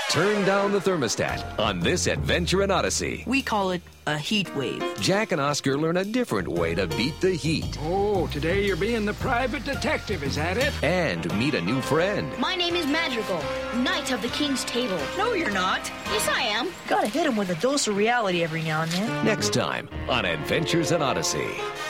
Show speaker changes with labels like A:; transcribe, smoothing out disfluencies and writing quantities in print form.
A: Turn down the thermostat on this adventure in Odyssey.
B: We call it a heat wave.
A: Jack and Oscar learn a different way to beat the heat.
C: Oh, today you're being the private detective, is that it?
A: And meet a new friend.
D: My name is Madrigal, Knight of the King's Table.
B: No, you're not.
D: Yes, I am.
B: Gotta hit him with a dose of reality every now and then.
A: Next time on Adventures in Odyssey.